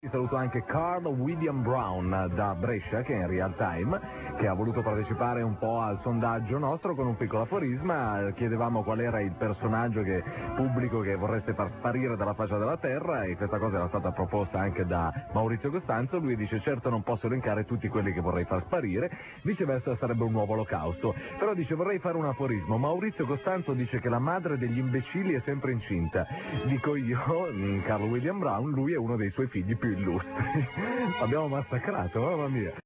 Saluto anche Carl William Brown da Brescia, che è in real time, che ha voluto partecipare un po' al sondaggio nostro con un piccolo aforisma. Chiedevamo qual era il personaggio pubblico che vorreste far sparire dalla faccia della terra, e questa cosa era stata proposta anche da Maurizio Costanzo. Lui dice: certo non posso elencare tutti quelli che vorrei far sparire, viceversa sarebbe un nuovo olocausto, però dice vorrei fare un aforismo. Maurizio Costanzo dice che la madre degli imbecilli è sempre incinta. Dico io, Carl William Brown, lui è uno dei suoi figli più illustri. Abbiamo massacrato, mamma mia.